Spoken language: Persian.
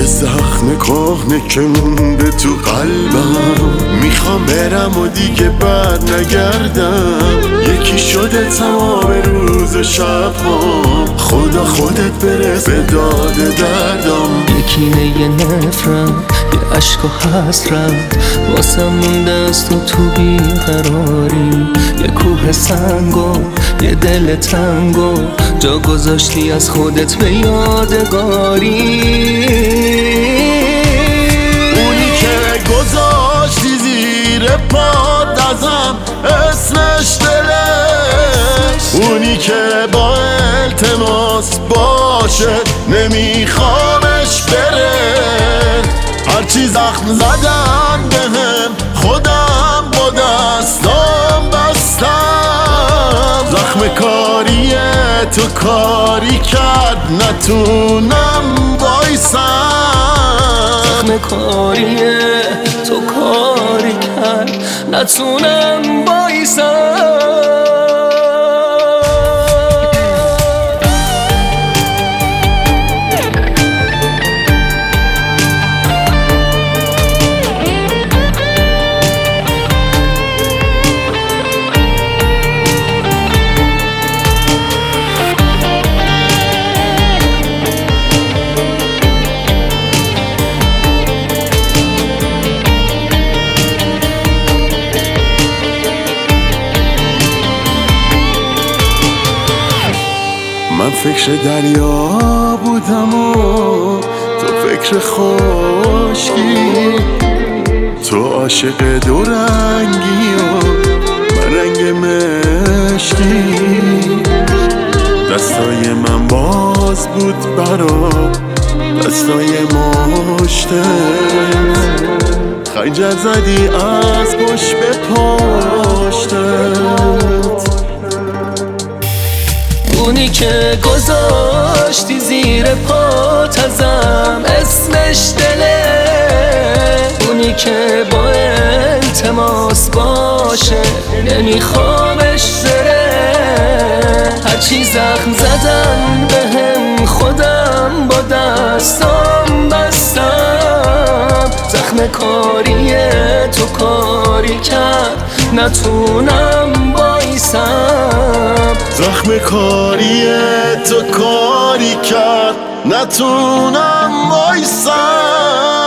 زخم کهنه که مونده تو قلبم، میخوام برم و دیگه بر نگردم. یکی شده تمام روز و شبام، خدا خودت برس به داد دردم. یکی یه نفرت، یه عشق و حسرت واسم مونده از تو بیقراری. یه کوه سنگو، یه دل تنگو جا گذاشتی از خودت به یادگاری. اونی که گذاشتی زیر پات ازم اسمش دلش، اونی که با التماس باشه نمیخوامش بره. هرچی زخم زدن بهم خودم با دستام بستم. زخم کاری تو کاری کرد نتونم بایستم. زخم کاری تو کاری کرد نتونم بایستم. من فکر دریا بودم و تو فکر خشکی، تو عاشق دو رنگی و من رنگ مشکی. دستای من باز بود برا دستای مشتت، خنجر زدی از پشت به پشتت. اونی که گذاشتی زیر پات ازم اسمش دله، اونی که با التماس باشه نمیخوامش بره. هرچی زخم زدن بهم خودم با دستام بستم. زخم کاری تو کاری کرد نتونم بایستم. زخم کاری تو کاری کرد نتونم بایستم.